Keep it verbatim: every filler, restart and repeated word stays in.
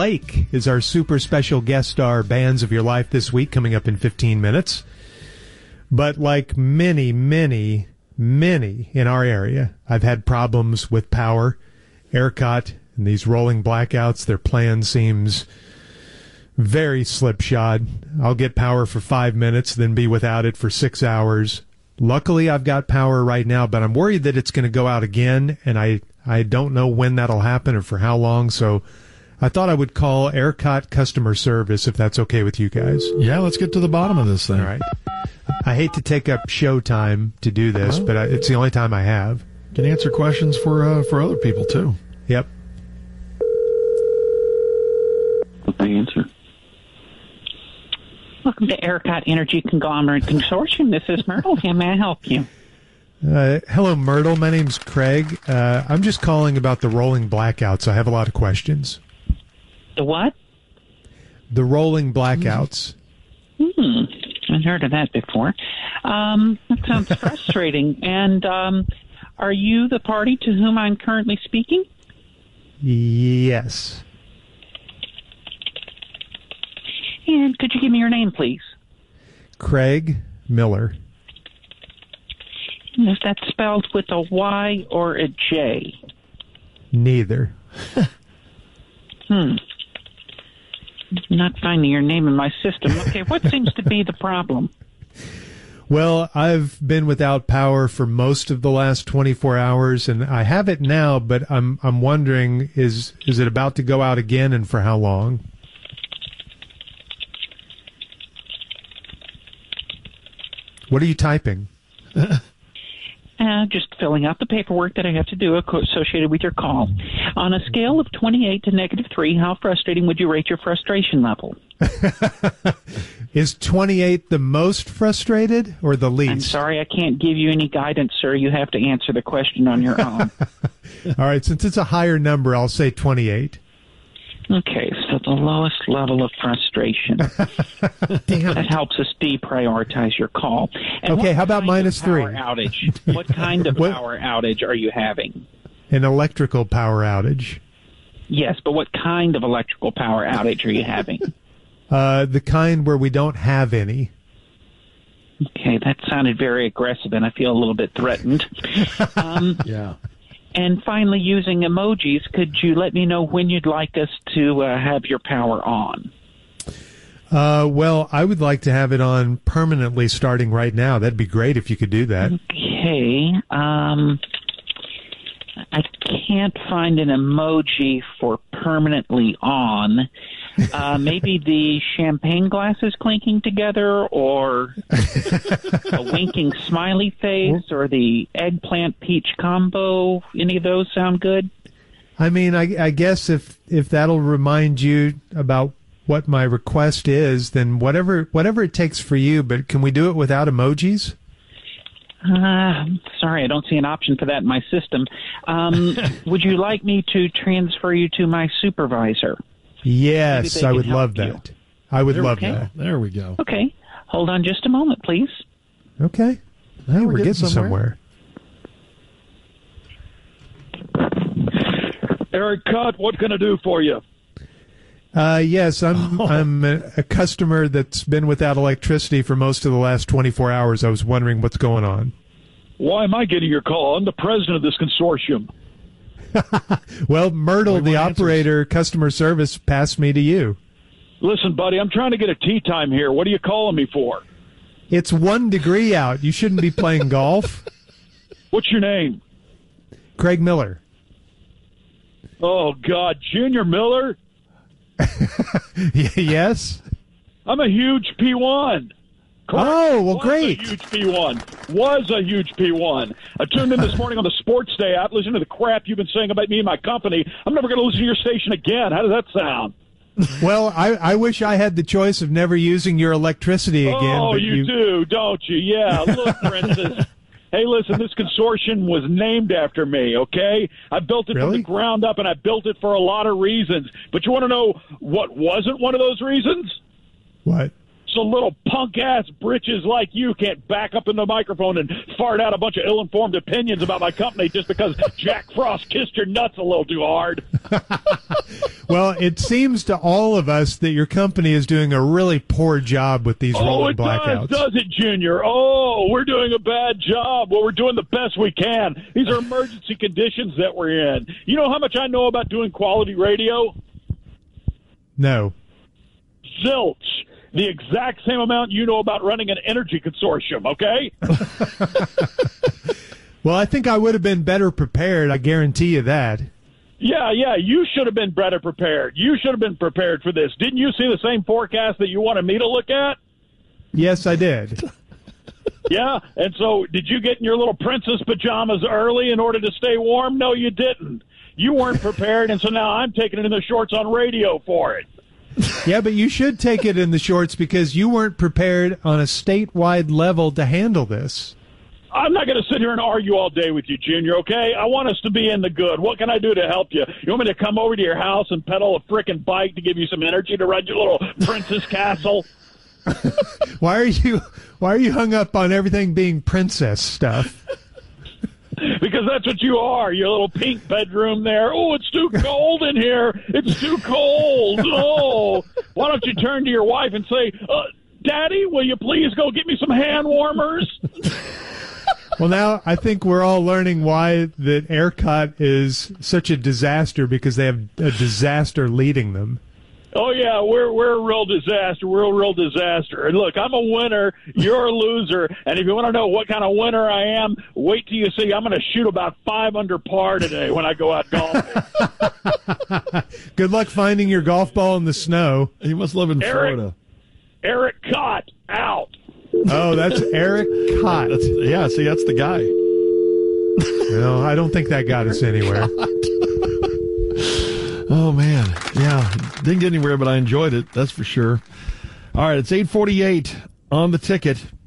Lake is our super special guest star Bands of Your Life this week, coming up in fifteen minutes. But like many, many, many in our area, I've had problems with power. ERCOT and these rolling blackouts, their plan seems very slipshod. I'll get power for five minutes, then be without it for six hours. Luckily, I've got power right now, but I'm worried that it's going to go out again, and I, I don't know when that'll happen or for how long, so I thought I would call ERCOT customer service if that's okay with you guys. Yeah, let's get to the bottom of this thing. All right. I hate to take up show time to do this, but I, it's the only time I have. Can answer questions for uh, for other people, too. Yep. What's the answer? Welcome to ERCOT Energy Conglomerate Consortium. This is Myrtle. How may I help you? Uh, hello, Myrtle. My name's Craig. Uh, I'm just calling about the rolling blackouts. I have a lot of questions. The what? The rolling blackouts. Hmm. I've heard of that before. Um, that sounds frustrating. And um, are you the party to whom I'm currently speaking? Yes. And could you give me your name, please? Craig Miller. Is that spelled with a Y or a J? Neither. Hmm. Not finding your name in my system. Okay, what seems to be the problem? Well, I've been without power for most of the last twenty-four hours, and I have it now, but I'm I'm wondering, is is it about to go out again, and for how long? What are you typing? Uh, just filling out the paperwork that I have to do associated with your call. On a scale of twenty-eight to negative three, how frustrating would you rate your frustration level? Is twenty-eight the most frustrated or the least? I'm sorry, I can't give you any guidance, sir. You have to answer the question on your own. All right, since it's a higher number, I'll say twenty-eight. Okay, so the lowest level of frustration. Damn. That helps us deprioritize your call. And okay, how about kind minus of power three? Outage. What kind of What? power outage are you having? An electrical power outage. Yes, but what kind of electrical power outage are you having? Uh, the kind where we don't have any. Okay, that sounded very aggressive, and I feel a little bit threatened. Um, Yeah. And finally, using emojis, could you let me know when you'd like us to uh, have your power on? Uh, well, I would like to have it on permanently starting right now. That'd be great if you could do that. Okay. Um, I can't find an emoji for permanently on. Uh, maybe the champagne glasses clinking together, or a winking smiley face, or the eggplant peach combo. Any of those sound good? I mean, I, I guess if if that'll remind you about what my request is, then whatever whatever it takes for you. But can we do it without emojis? Uh, sorry, I don't see an option for that in my system. Um, would you like me to transfer you to my supervisor? Yes, I would love you. that. I would There- love okay. that. There we go. Okay. Hold on just a moment, please. Okay. Hey, we're we're, getting getting, somewhere. Eric Cutt, what can I do for you? Uh, yes, I'm I'm a, a customer that's been without electricity for most of the last twenty-four hours. I was wondering what's going on. Why am I getting your call? I'm the president of this consortium. Well, Myrtle, We the want answers. operator, customer service, passed me to you. Listen, buddy, I'm trying to get a tea time here. What are you calling me for? It's one degree out. You shouldn't be playing golf. What's your name? Craig Miller. Oh, God, Junior Miller? Yes? I'm a huge P one. Oh, well, Was great. a huge P one. Was a huge P one. I tuned in this morning on the Sports Day app, listening to the crap you've been saying about me and my company. I'm never going to listen to your station again. How does that sound? Well, I, I wish I had the choice of never using your electricity again. Oh, but you, you do, don't you? Yeah. Look, Princess. Hey, listen, this consortium was named after me, okay? I built it Really? from the ground up, and I built it for a lot of reasons. But you want to know what wasn't one of those reasons? What? so little punk-ass britches like you can't back up in the microphone and fart out a bunch of ill-informed opinions about my company just because Jack Frost kissed your nuts a little too hard. Well, it seems to all of us that your company is doing a really poor job with these oh, rolling it blackouts. does, does it, Junior? Oh, we're doing a bad job. Well, we're doing the best we can. These are emergency conditions that we're in. You know how much I know about doing quality radio? No. Zilch. The exact same amount you know about running an energy consortium, okay? Well, I think I would have been better prepared. I guarantee you that. Yeah, yeah, you should have been better prepared. You should have been prepared for this. Didn't you see the same forecast that you wanted me to look at? Yes, I did. Yeah, and so did you get in your little princess pajamas early in order to stay warm? No, you didn't. You weren't prepared, and so now I'm taking it in the shorts on radio for it. Yeah, but you should take it in the shorts because you weren't prepared on a statewide level to handle this. I'm not going to sit here and argue all day with you, Junior, okay? I want us to be in the good. What can I do to help you? You want me to come over to your house and pedal a frickin' bike to give you some energy to run your little princess castle? Why are you why are you hung up on everything being princess stuff? Because that's what you are, your little pink bedroom there. Oh, it's too cold in here. It's too cold. Oh, why don't you turn to your wife and say, uh, Daddy, will you please go get me some hand warmers? Well, now I think we're all learning why that ERCOT is such a disaster because they have a disaster leading them. Oh, yeah, we're we're a real disaster. We're a real disaster. And look, I'm a winner. You're a loser. And if you want to know what kind of winner I am, wait till you see. I'm going to shoot about five under par today when I go out golfing. Good luck finding your golf ball in the snow. He must live in Eric, Florida. Eric Cott, out. Oh, that's Eric Cott. That's, yeah, see, that's the guy. No, I don't think that got us anywhere. Oh, man. Yeah, didn't get anywhere, but I enjoyed it. That's for sure. All right, it's eight forty-eight on the ticket.